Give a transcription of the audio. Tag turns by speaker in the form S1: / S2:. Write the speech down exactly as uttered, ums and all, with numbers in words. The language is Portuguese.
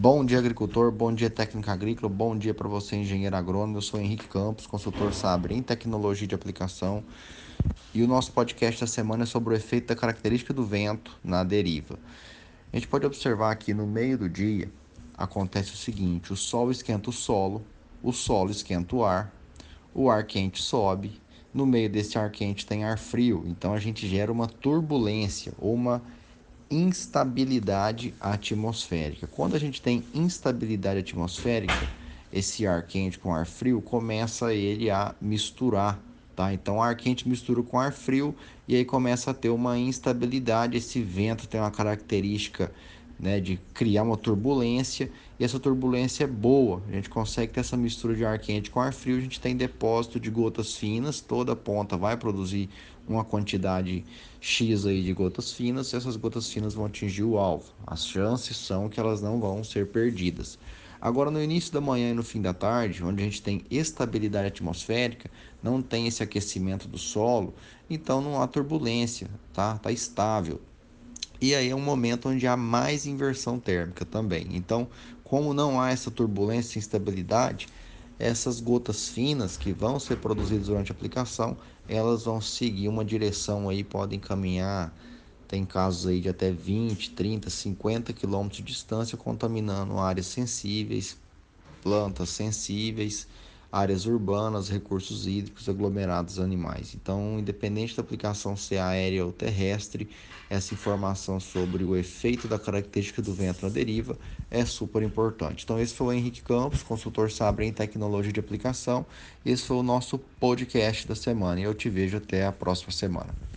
S1: Bom dia, agricultor. Bom dia, técnica agrícola. Bom dia para você, engenheiro agrônomo. Eu sou Henrique Campos, consultor Sabre em tecnologia de aplicação. E o nosso podcast da semana é sobre o efeito da característica do vento na deriva. A gente pode observar que no meio do dia acontece o seguinte: o sol esquenta o solo, o solo esquenta o ar, o ar quente sobe. No meio desse ar quente tem ar frio, então a gente gera uma turbulência ou uma instabilidade atmosférica. Quando a gente tem instabilidade atmosférica, esse ar quente com ar frio começa ele a misturar, tá? Então ar quente mistura com ar frio e aí começa a ter uma instabilidade. Esse vento tem uma característica, né, de criar uma turbulência, e essa turbulência é boa. A gente consegue ter essa mistura de ar quente com ar frio, a gente tem depósito de gotas finas, toda ponta vai produzir uma quantidade X aí de gotas finas, e essas gotas finas vão atingir o alvo. As chances são que elas não vão ser perdidas. Agora, no início da manhã e no fim da tarde, onde a gente tem estabilidade atmosférica, não tem esse aquecimento do solo, então não há turbulência, tá? Tá estável. E aí é um momento onde há mais inversão térmica também. Então, como não há essa turbulência e instabilidade, essas gotas finas que vão ser produzidas durante a aplicação, elas vão seguir uma direção aí, podem caminhar, tem casos aí de até vinte, trinta, cinquenta quilômetros de distância, contaminando áreas sensíveis, plantas sensíveis, áreas urbanas, recursos hídricos, aglomerados animais. Então, independente da aplicação ser aérea ou terrestre, essa informação sobre o efeito da característica do vento na deriva é super importante. Então, esse foi o Henrique Campos, consultor Sabre em tecnologia de aplicação. Esse foi o nosso podcast da semana e eu te vejo até a próxima semana.